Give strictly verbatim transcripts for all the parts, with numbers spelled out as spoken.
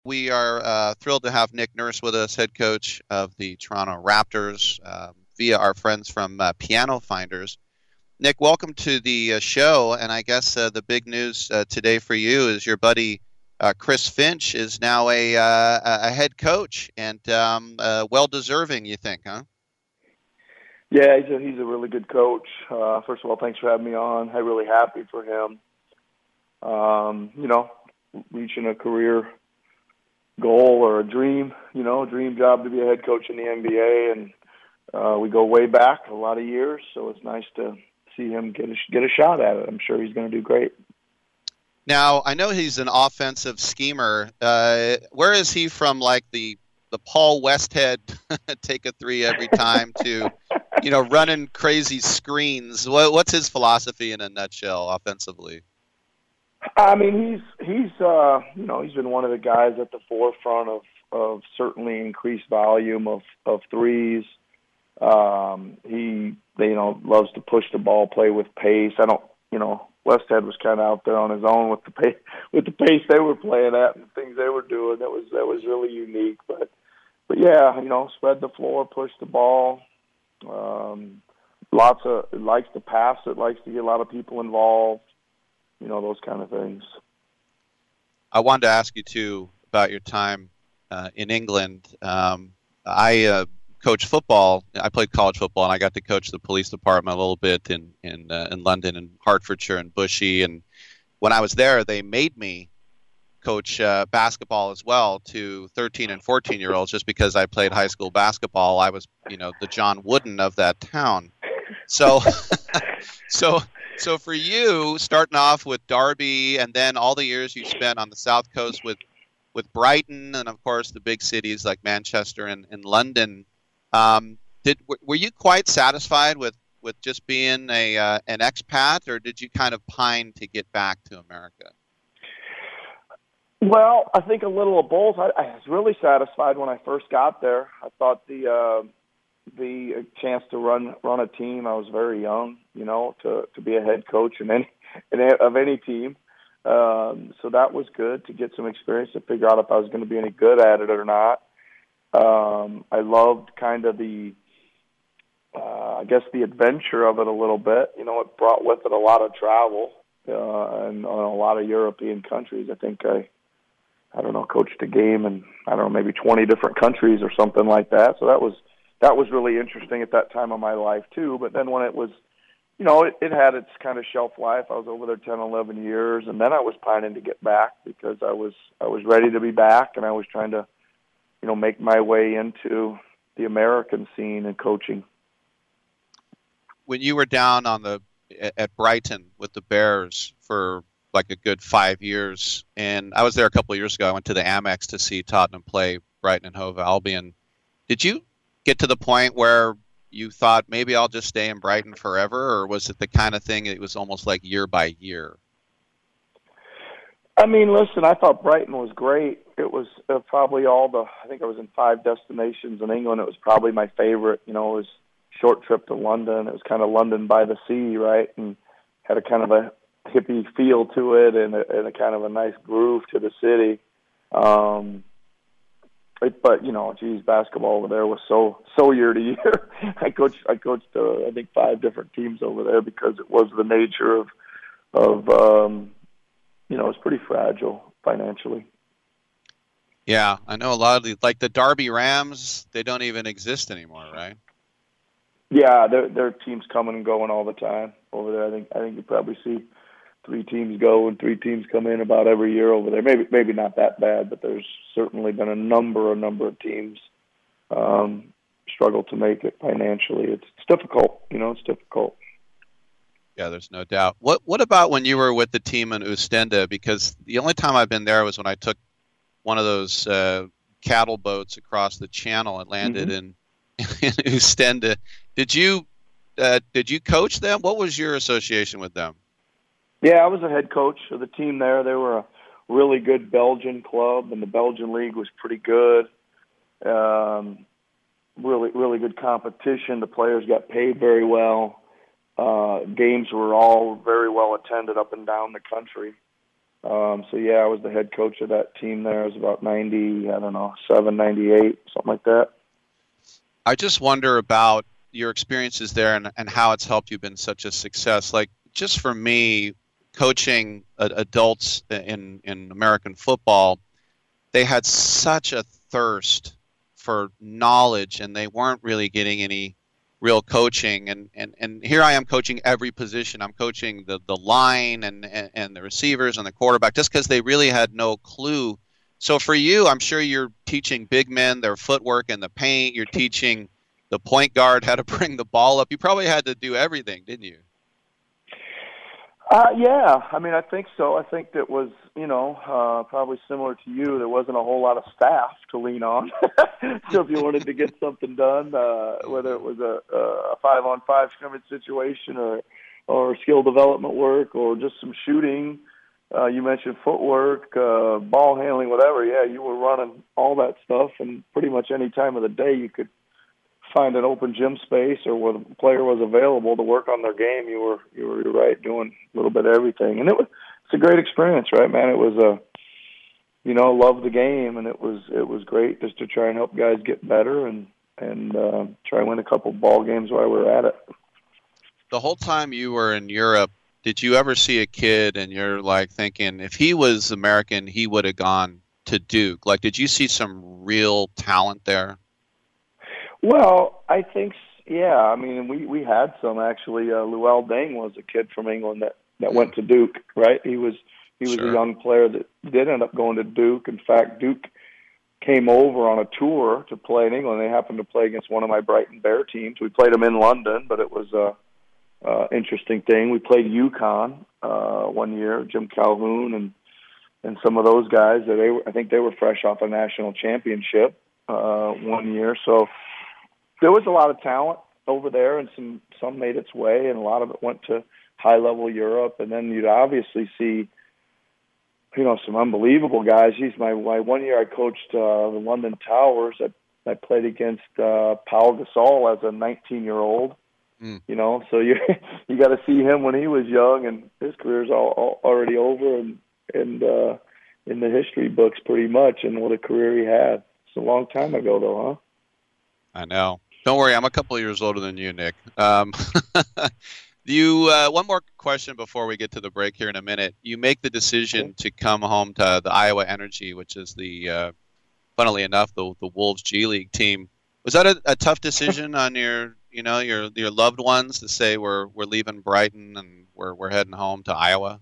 We are uh, thrilled to have Nick Nurse with us, head coach of the Toronto Raptors, um, via our friends from uh, Piano Finders. Nick, welcome to the uh, show. And I guess uh, the big news uh, today for you is your buddy uh, Chris Finch is now a uh, a head coach, and um, uh, well deserving, you think, huh? Yeah, he's a, he's a really good coach. Uh, first of all, thanks for having me on. I'm really happy for him. Um, you know, reaching a career goal or a dream, you know, dream job to be a head coach in the N B A, and uh, we go way back a lot of years. So it's nice to see him get a, get a shot at it. I'm sure he's going to do great. Now, I know he's an offensive schemer. Uh, where is he from, like the the Paul Westhead take a three every time to, you know, running crazy screens? What, what's his philosophy in a nutshell offensively? I mean, he's he's uh, you know he's been one of the guys at the forefront of of certainly increased volume of of threes. Um, he you know loves to push the ball, play with pace. I don't you know Westhead was kind of out there on his own with the pace with the pace they were playing at and things they were doing. That was that was really unique. But but yeah, you know, spread the floor, push the ball. Um, lots of likes to pass it, likes to get a lot of people involved. You know, those kind of things. I wanted to ask you too about your time uh, in England. Um, I uh, coached football. I played college football, and I got to coach the police department a little bit in in uh, in London and Hertfordshire and Bushy. And when I was there, they made me coach uh, basketball as well to thirteen and fourteen year olds, just because I played high school basketball. I was, you know, the John Wooden of that town. So, so. So for you, starting off with Derby, and then all the years you spent on the South Coast with, with Brighton, and of course the big cities like Manchester and, and London, um, did were you quite satisfied with, with just being a uh, an expat, or did you kind of pine to get back to America? Well, I think a little of both. I, I was really satisfied when I first got there. I thought the uh, the chance to run run a team. I was very young, you know, to to be a head coach in any in a, of any team. Um, so that was good to get some experience to figure out if I was going to be any good at it or not. Um, I loved kind of the, uh, I guess the adventure of it a little bit. You know, it brought with it a lot of travel uh, and on a lot of European countries. I think I, I don't know, coached a game in I don't know maybe twenty different countries or something like that. So that was. That was really interesting at that time of my life, too. But then when it was, you know, it, it had its kind of shelf life. I was over there ten, eleven years, and then I was pining to get back because I was I was ready to be back, and I was trying to, you know, make my way into the American scene and coaching. When you were down on the at Brighton with the Bears for like a good five years, and I was there a couple of years ago. I went to the Amex to see Tottenham play Brighton and Hove Albion. Did you get to the point where you thought maybe I'll just stay in Brighton forever, or was it the kind of thing it was almost like year by year? I mean, listen, I thought Brighton was great. It was uh, probably all the, I think I was in five destinations in England. It was probably my favorite. You know, it was a short trip to London. It was kind of London by the sea, right? And had a kind of a hippie feel to it and a, and a kind of a nice groove to the city. Um, It, but you know, geez, basketball over there was so so year to year. I coached I coached uh, I think five different teams over there because it was the nature of of um, you know, it's pretty fragile financially. Yeah, I know a lot of the like the Derby Rams. They don't even exist anymore, right? Yeah, their their teams coming and going all the time over there. I think I think you probably see three teams go and three teams come in about every year over there. Maybe maybe not that bad, but there's certainly been a number a number of teams um, struggle to make it financially. It's, it's difficult, you know. It's difficult. Yeah, there's no doubt. What What about when you were with the team in Ostende? Because the only time I've been there was when I took one of those uh, cattle boats across the channel and landed Mm-hmm. in, in Ostende. Did you uh, Did you coach them? What was your association with them? Yeah, I was a head coach of the team there. They were a really good Belgian club, and the Belgian league was pretty good. Um, really, really good competition. The players got paid very well. Uh, games were all very well attended up and down the country. Um, so yeah, I was the head coach of that team there. It was about ninety, I don't know, seven, ninety-eight, something like that. I just wonder about your experiences there and, and how it's helped you been such a success. Like, just for me, coaching uh, adults in, in American football, they had such a thirst for knowledge, and they weren't really getting any real coaching. And, and, and here I am coaching every position. I'm coaching the, the line and, and, and the receivers and the quarterback just because they really had no clue. So for you, I'm sure you're teaching big men their footwork in the paint. You're teaching the point guard how to bring the ball up. You probably had to do everything, didn't you? Uh, yeah, I mean, I think so. I think that was, you know, uh, probably similar to you. There wasn't a whole lot of staff to lean on. So if you wanted to get something done, uh, whether it was a, a five-on-five scrimmage situation or or skill development work or just some shooting, uh, you mentioned footwork, uh, ball handling, whatever. Yeah, you were running all that stuff, and pretty much any time of the day you could find an open gym space or where the player was available to work on their game. You were, you were you're right, doing a little bit of everything. And it was, it's a great experience, right, man? It was a, you know, loved the game, and it was, it was great just to try and help guys get better and, and, uh, try and win a couple ball games while we were at it. The whole time you were in Europe, did you ever see a kid and you're like thinking, if he was American, he would have gone to Duke? Like, did you see some real talent there? Well, I think, yeah. I mean, we, we had some actually. Uh, Luol Deng was a kid from England that, that went to Duke, right? He was he was Sure. a young player that did end up going to Duke. In fact, Duke came over on a tour to play in England. They happened to play against one of my Brighton Bear teams. We played them in London, but it was a, a interesting thing. We played UConn uh, one year, Jim Calhoun and and some of those guys. That they were, I think they were fresh off a national championship uh, one year, so. There was a lot of talent over there, and some some made its way, and a lot of it went to high-level Europe. And then you'd obviously see, you know, some unbelievable guys. Geez, my, my one year I coached uh, the London Towers. I, I played against uh, Paul Gasol as a nineteen-year-old. Mm. You know, so you you got to see him when he was young, and his career's all, all already over and and uh, in the history books pretty much. And what a career he had. It's a long time ago, though, huh? I know. Don't worry, I'm a couple of years older than you, Nick. Um, you uh, one more question before we get to the break here in a minute. You make the decision to come home to the Iowa Energy, which is the, uh, funnily enough, the the Wolves G League team. Was that a, a tough decision on your, you know, your your loved ones to say we're we're leaving Brighton and we're we're heading home to Iowa?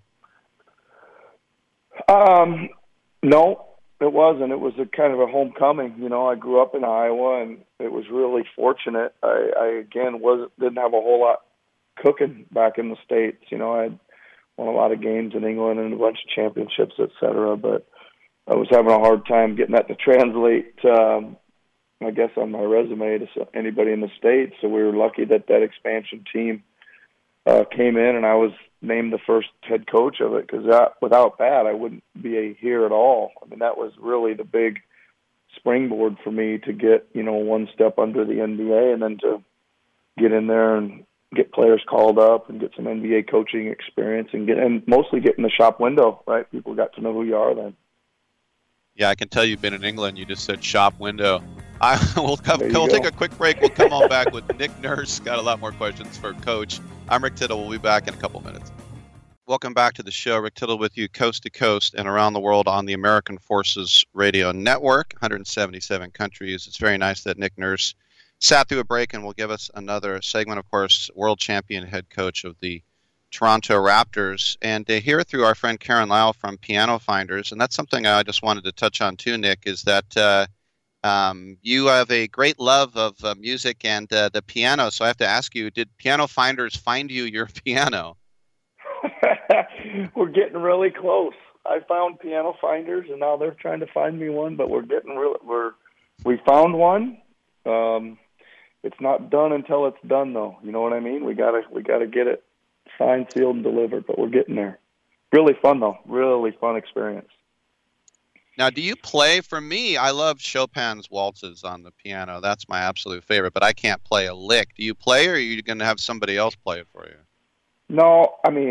Um, no. It wasn't. It was a kind of a homecoming. You know, I grew up in Iowa, and it was really fortunate. I, I again, was didn't have a whole lot cooking back in the States. You know, I had won a lot of games in England and a bunch of championships, et cetera, but I was having a hard time getting that to translate, um, I guess, on my resume to anybody in the States. So we were lucky that that expansion team uh, came in, and I was named the first head coach of it, because without that, I wouldn't be here at all. I mean, that was really the big springboard for me to get, you know, one step under the N B A and then to get in there and get players called up and get some N B A coaching experience and get, and mostly get in the shop window, right? People got to know who you are then. Yeah, I can tell you've been in England. You just said shop window. I will come, we'll take a quick break. We'll come on back with Nick Nurse. Got a lot more questions for Coach. I'm Rick Tittle. We'll be back in a couple minutes. Welcome back to the show. Rick Tittle with you coast to coast and around the world on the American Forces Radio Network, one hundred seventy-seven countries. It's very nice that Nick Nurse sat through a break and will give us another segment. Of course, world champion head coach of the Toronto Raptors. And to hear through our friend Karen Lyle from Piano Finders, and that's something I just wanted to touch on too, Nick, is that uh, um, you have a great love of uh, music and uh, the piano. So I have to ask you, did Piano Finders find you your piano? We're getting really close. I found Piano Finders, and now they're trying to find me one, but we're getting real. We're we found one. Um, it's not done until it's done, though. You know what I mean? We gotta we gotta get it signed, sealed, and delivered. But we're getting there. Really fun, though. Really fun experience. Now, do you play? For me, I love Chopin's waltzes on the piano. That's my absolute favorite. But I can't play a lick. Do you play, or are you going to have somebody else play it for you? No, I mean,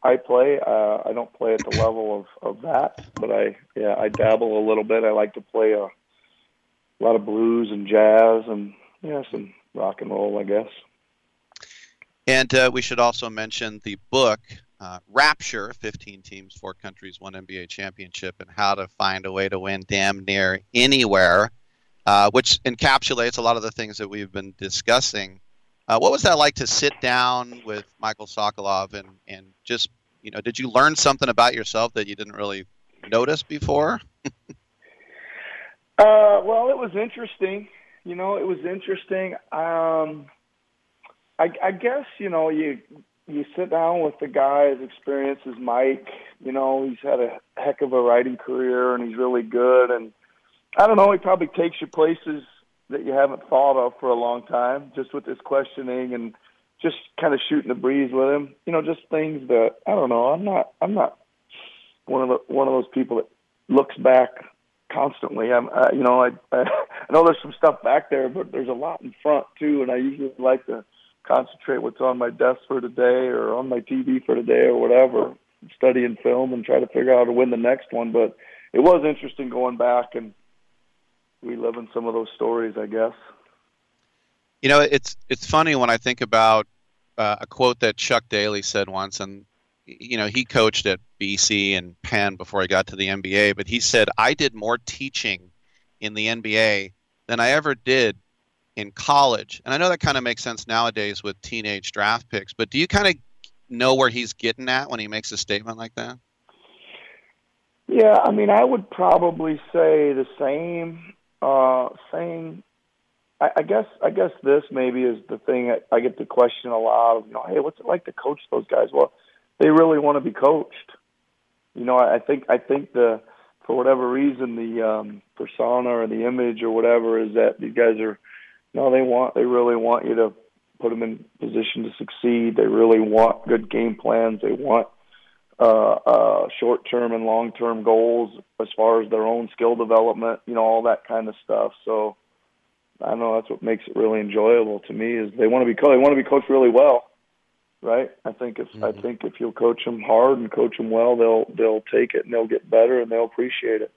I play. Uh, I don't play at the level of, of that, but I yeah I dabble a little bit. I like to play a, a lot of blues and jazz and yeah some rock and roll, I guess. And uh, we should also mention the book uh, Rapture: fifteen Teams, Four Countries, One N B A Championship, and How to Find a Way to Win Damn Near Anywhere, uh, which encapsulates a lot of the things that we've been discussing. Uh, what was that like to sit down with Michael Sokolov and, and just, you know, did you learn something about yourself that you didn't really notice before? uh, well, it was interesting. You know, it was interesting. Um, I, I guess, you know, you you sit down with the guy as experienced as Mike. You know, he's had a heck of a writing career and he's really good. And I don't know, he probably takes you places that you haven't thought of for a long time, just with his questioning and just kind of shooting the breeze with him. You know, just things that I don't know. I'm not. I'm not one of the one of those people that looks back constantly. I'm. Uh, you know, I, I I know there's some stuff back there, but there's a lot in front too. And I usually like to concentrate what's on my desk for today or on my T V for today or whatever. Studying film and try to figure out how to win the next one. But it was interesting going back and reliving some of those stories, I guess. You know, it's it's funny when I think about uh, a quote that Chuck Daly said once, and you know, he coached at B C and Penn before he got to the N B A, but he said, I did more teaching in the N B A than I ever did in college. And I know that kind of makes sense nowadays with teenage draft picks, but do you kind of know where he's getting at when he makes a statement like that? Yeah, I mean, I would probably say the same. Uh, same. I, I guess. I guess this maybe is the thing that I get the question a lot of. You know, hey, what's it like to coach those guys? Well, they really want to be coached. You know, I, I think. I think the for whatever reason the um, persona or the image or whatever is that these guys are. No, they want. They really want you to put them in position to succeed. They really want good game plans. They want uh, uh, short-term and long-term goals as far as their own skill development, you know, all that kind of stuff. So I don't know, that's what makes it really enjoyable to me is they want to be coached. They want to be coached really well, right? I think if mm-hmm. I think if you'll coach them hard and coach them well, they'll they'll take it and they'll get better and they'll appreciate it.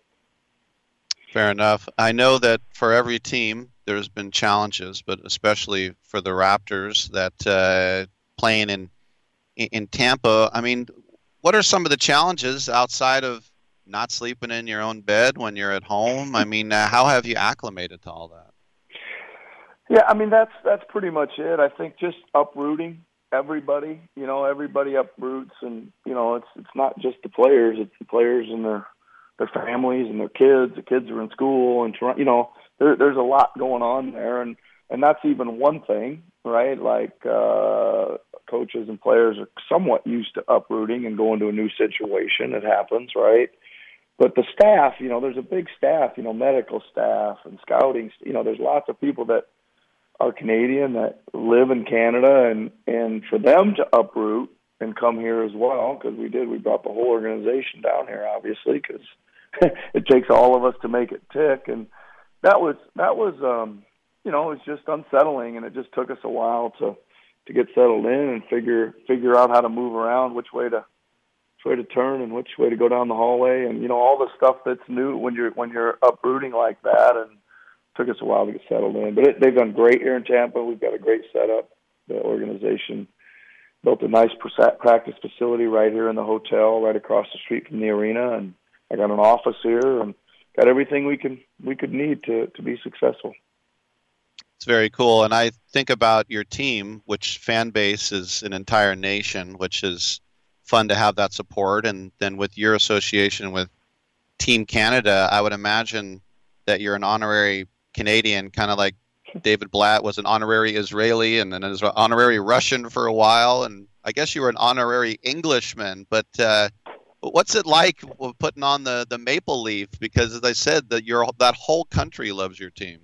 Fair enough. I know that for every team there's been challenges, but especially for the Raptors that uh, playing in in Tampa. I mean, what are some of the challenges outside of not sleeping in your own bed when you're at home? I mean, uh, how have you acclimated to all that? Yeah, I mean, that's that's pretty much it. I think just uprooting everybody, you know, everybody uproots and, you know, it's it's not just the players, it's the players and their their families and their kids. The kids are in school and, you know, there, there's a lot going on there. And, and that's even one thing, right? Like uh, coaches and players are somewhat used to uprooting and going to a new situation. It happens, right? But the staff, you know, there's a big staff, you know, medical staff and scouting. You know, there's lots of people that are Canadian that live in Canada. And, and for them to uproot and come here as well, because we did, we brought the whole organization down here, obviously, because it takes all of us to make it tick. And that was, that was, um, you know, it was just unsettling, and it just took us a while to, to get settled in and figure, figure out how to move around, which way to, which way to turn and which way to go down the hallway. And, you know, all the stuff that's new when you're, when you're uprooting like that. And it took us a while to get settled in, but it, they've done great here in Tampa. We've got a great setup. The organization built a nice practice facility right here in the hotel, right across the street from the arena. And I got an office here and got everything we can we could need to, to be successful. It's very cool. And I think about your team, which fan base is an entire nation, which is fun to have that support. And then with your association with Team Canada, I would imagine that you're an honorary Canadian, kind of like David Blatt was an honorary Israeli and then an honorary Russian for a while. And I guess you were an honorary Englishman. But uh, what's it like putting on the, the maple leaf? Because as I said, that your that whole country loves your team.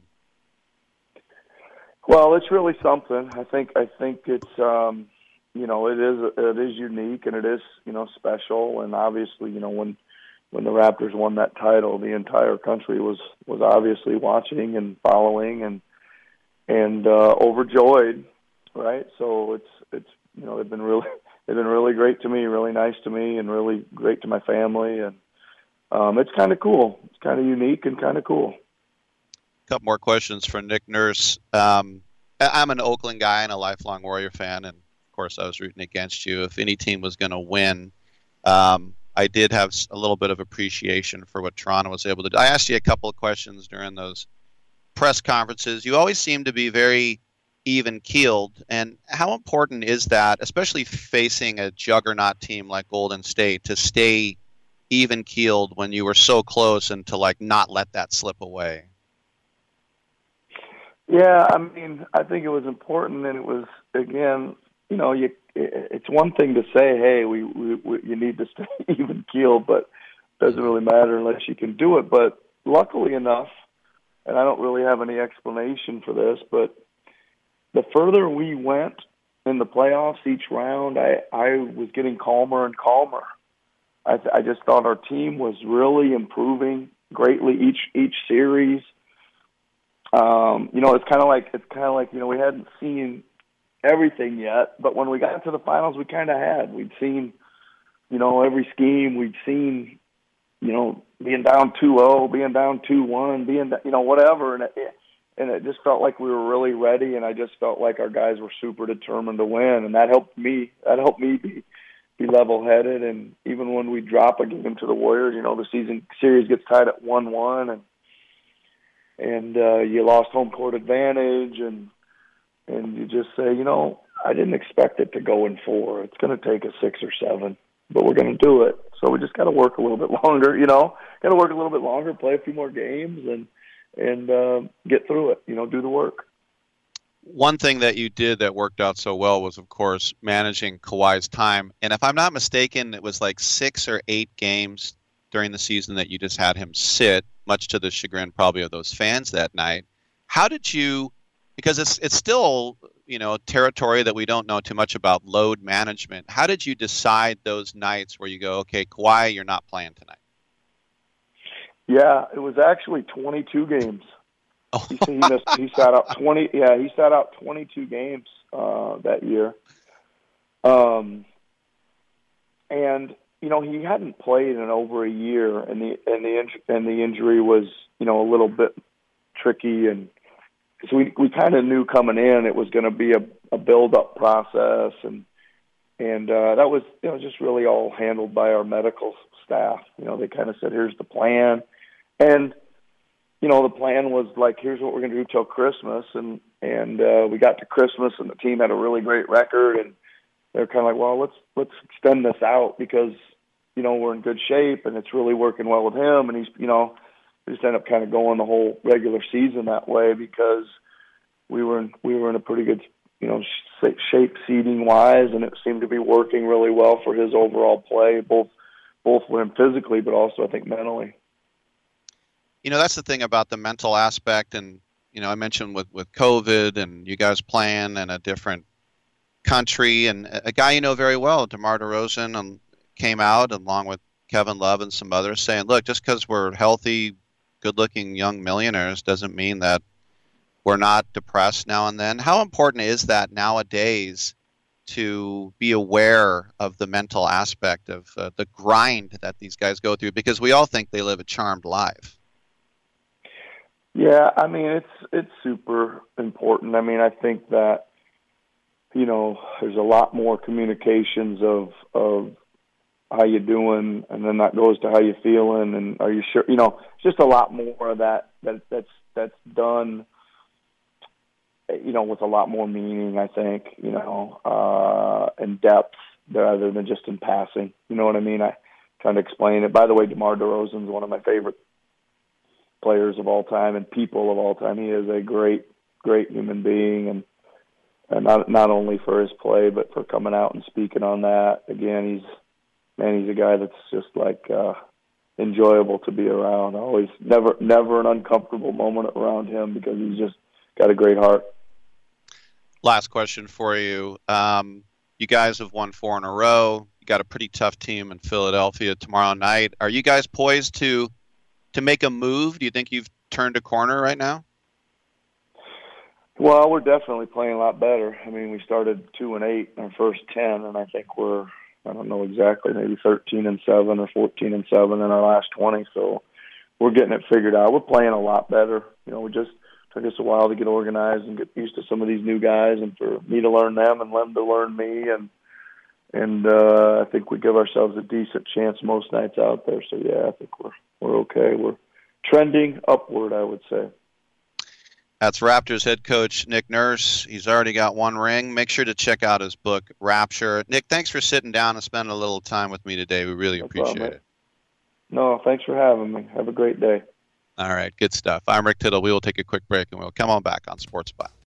Well, it's really something. I think I think it's um, you know it is it is unique and it is you know special. And obviously, you know when when the Raptors won that title, the entire country was was obviously watching and following and and uh, overjoyed, right? So it's it's you know they've been really they've been really great to me, really nice to me, and really great to my family. And um, it's kind of cool. It's kind of unique and kind of cool. A couple more questions for Nick Nurse. Um, I'm an Oakland guy and a lifelong Warrior fan, and of course I was rooting against you. If any team was going to win, um, I did have a little bit of appreciation for what Toronto was able to do. I asked you a couple of questions during those press conferences. You always seem to be very even-keeled, and how important is that, especially facing a juggernaut team like Golden State, to stay even-keeled when you were so close and to like not let that slip away? Yeah, I mean, I think it was important, and it was, again, you know, you, it's one thing to say, hey, we, we, we you need to stay even-keeled, but it doesn't really matter unless you can do it. But luckily enough, and I don't really have any explanation for this, but the further we went in the playoffs each round, I, I was getting calmer and calmer. I, I just thought our team was really improving greatly each each series. Um, you know, it's kind of like it's kind of like you know we hadn't seen everything yet, but when we got to the finals, we kind of had. We'd seen, you know, every scheme. We'd seen, you know, being down two oh, being down two one, being, you know, whatever, and it, and it just felt like we were really ready, and I just felt like our guys were super determined to win, and that helped me. That helped me be be level-headed, and even when we drop a game to the Warriors, you know, the season series gets tied at one one, and and uh, you lost home court advantage, and and you just say, you know, I didn't expect it to go in four. It's going to take a six or seven, but we're going to do it. So we just got to work a little bit longer, you know, got to work a little bit longer, play a few more games, and and uh, get through it, you know, do the work. One thing that you did that worked out so well was, of course, managing Kawhi's time. And if I'm not mistaken, it was like six or eight games during the season that you just had him sit, much to the chagrin probably of those fans that night. How did you, because it's it's still, you know, territory that we don't know too much about, load management. How did you decide those nights where you go, okay, Kawhi, you're not playing tonight? Yeah, it was actually twenty-two games. Oh. He, he missed. He sat out twenty. Yeah, he sat out twenty-two games uh, that year. Um, and you know he hadn't played in over a year, and the and the and the injury was you know a little bit tricky, and so we we kind of knew coming in it was going to be a, a build up process, and and uh, that was you know just really all handled by our medical staff. You know they kind of said, here's the plan, and you know, the plan was like, here's what we're going to do till Christmas. And, and, uh, we got to Christmas and the team had a really great record, and they're kind of like, well, let's, let's extend this out because, you know, we're in good shape and it's really working well with him. And he's, you know, we just ended up kind of going the whole regular season that way because we were in, we were in a pretty good, you know, shape seeding wise. And it seemed to be working really well for his overall play, both, both for him physically, but also I think mentally. You know, that's the thing about the mental aspect. And, you know, I mentioned with, with COVID and you guys playing in a different country, and a guy you know very well, DeMar DeRozan, um, came out along with Kevin Love and some others saying, look, just because we're healthy, good-looking young millionaires doesn't mean that we're not depressed now and then. How important is that nowadays to be aware of the mental aspect of uh, the grind that these guys go through? Because we all think they live a charmed life. Yeah, I mean, it's it's super important. I mean, I think that, you know, there's a lot more communications of of how you doing, and then that goes to how you feeling, and are you sure? You know, it's just a lot more of that that that's that's done, you know, with a lot more meaning, I think, you know, uh, and depth rather than just in passing. You know what I mean? I trying to explain it. By the way, DeMar DeRozan's one of my favorite players of all time and people of all time. He is a great, great human being, and, and not not only for his play, but for coming out and speaking on that. Again, he's man, he's a guy that's just like uh, enjoyable to be around. Always, never, never an uncomfortable moment around him because he's just got a great heart. Last question for you. Um, you guys have won four in a row. You got a pretty tough team in Philadelphia tomorrow night. Are you guys poised to to make a move? Do you think you've turned a corner right now? Well, we're definitely playing a lot better. I mean, we started two and eight in our first ten, and I think we're, I don't know exactly, maybe thirteen and seven or fourteen and seven in our last twenty. So we're getting it figured out. We're playing a lot better. You know, we just took us a while to get organized and get used to some of these new guys, and for me to learn them and them to learn me. And and uh, I think we give ourselves a decent chance most nights out there. So yeah, I think we're we're okay. We're trending upward, I would say. That's Raptors head coach Nick Nurse. He's already got one ring. Make sure to check out his book, Rapture. Nick, thanks for sitting down and spending a little time with me today. We really No appreciate problem, it. No, thanks for having me. Have a great day. All right, good stuff. I'm Rick Tittle. We will take a quick break, and we'll come on back on Sports Byline.